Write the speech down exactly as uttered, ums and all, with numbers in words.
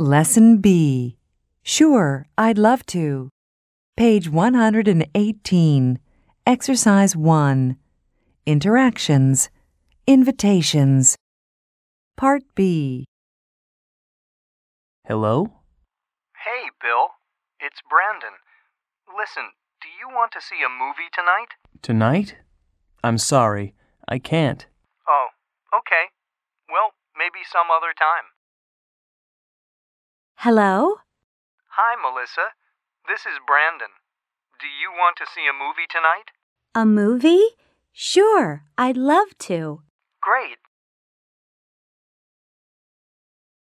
Lesson B. Sure, I'd love to. Page one hundred eighteen. Exercise one. Interactions. Invitations. Part B. Hello? Hey, Bill. It's Brandon. Listen, do you want to see a movie tonight? Tonight? I'm sorry, I can't. Oh, okay. Well, maybe some other time. Hello? Hi, Melissa. This is Brandon. Do you want to see a movie tonight? A movie? Sure, I'd love to. Great.